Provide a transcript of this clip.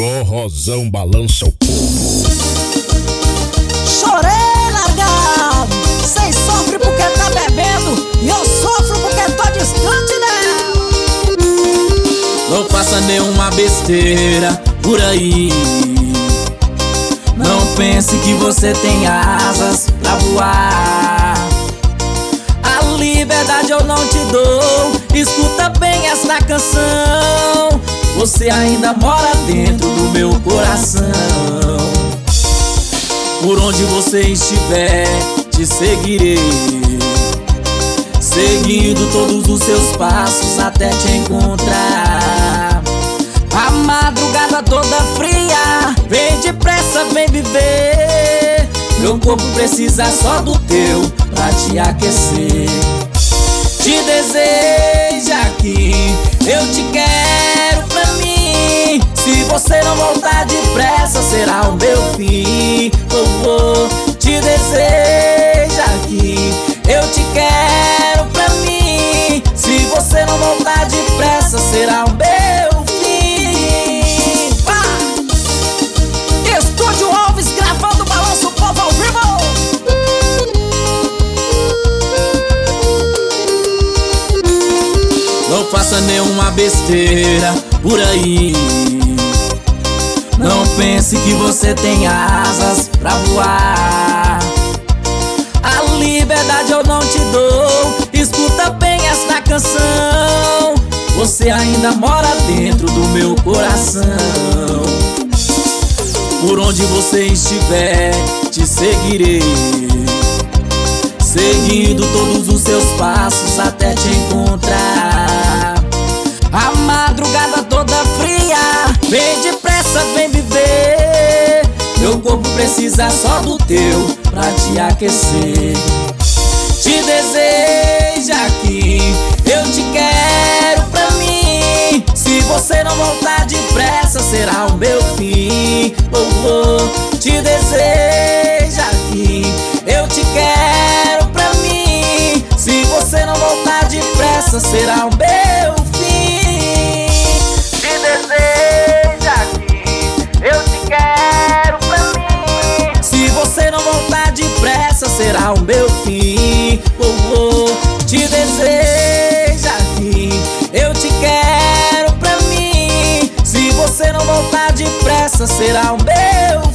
Forrozão balança o povo. Chorei largado, cês sofrem porque tá bebendo e eu sofro porque tô distante dela. Não faça nenhuma besteira por aí. Não pense que você tem asas pra voar. A liberdade eu não te dou. Escuta bem esta canção. Você ainda mora dentro do meu coração. Por onde você estiver, te seguirei, seguindo todos os seus passos até te encontrar. A madrugada toda fria, vem depressa, vem viver. Meu corpo precisa só do teu pra te aquecer. Te desejo aqui, eu te quero pra mim. Se você não voltar depressa, será o meu fim. Te desejo aqui, eu te quero pra mim. Se você não voltar depressa, será o meu fim. Estúdio Alves gravando Balança o Povo ao vivo. Não faça nenhuma besteira por aí. Não pense que você tem asas pra voar. A liberdade eu não te dou. Escuta bem esta canção. Você ainda mora dentro do meu coração. Por onde você estiver, te seguirei, seguindo todos os seus passos até te encontrar. A madrugada toda fria, vem depressa, vem viver. Meu corpo precisa só do teu pra te aquecer. Te desejo aqui, eu te quero pra mim. Se você não voltar depressa, será o meu fim. Te desejo aqui, eu te quero pra mim. Se você não voltar depressa, será o meu fim. Te desejo aqui, eu te quero pra mim. Se você não voltar depressa, será o meu fim. Te desejo aqui, eu te quero pra mim. Se você não voltar depressa, será o meu fim.